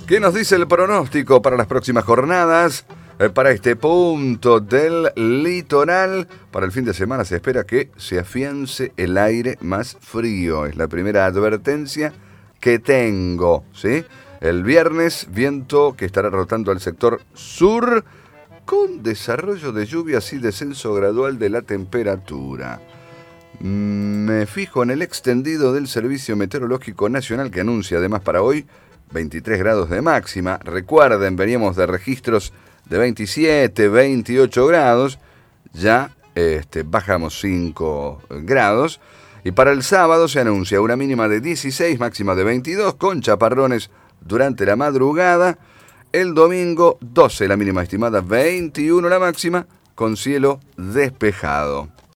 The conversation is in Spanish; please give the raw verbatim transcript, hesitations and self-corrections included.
¿Qué nos dice el pronóstico para las próximas jornadas? Eh, para este punto del litoral, para el fin de semana se espera que se afiance el aire más frío. Es la primera advertencia que tengo, ¿sí? El viernes, viento que estará rotando al sector sur con desarrollo de lluvias y descenso gradual de la temperatura. Me fijo en el extendido del Servicio Meteorológico Nacional que anuncia además para hoy veintitrés grados de máxima. Recuerden, veníamos de registros de veintisiete, veintiocho grados, ya este, bajamos cinco grados. Y para el sábado se anuncia una mínima de dieciséis, máxima de veintidós, con chaparrones durante la madrugada. El domingo doce la mínima estimada, veintiuno la máxima, con cielo despejado.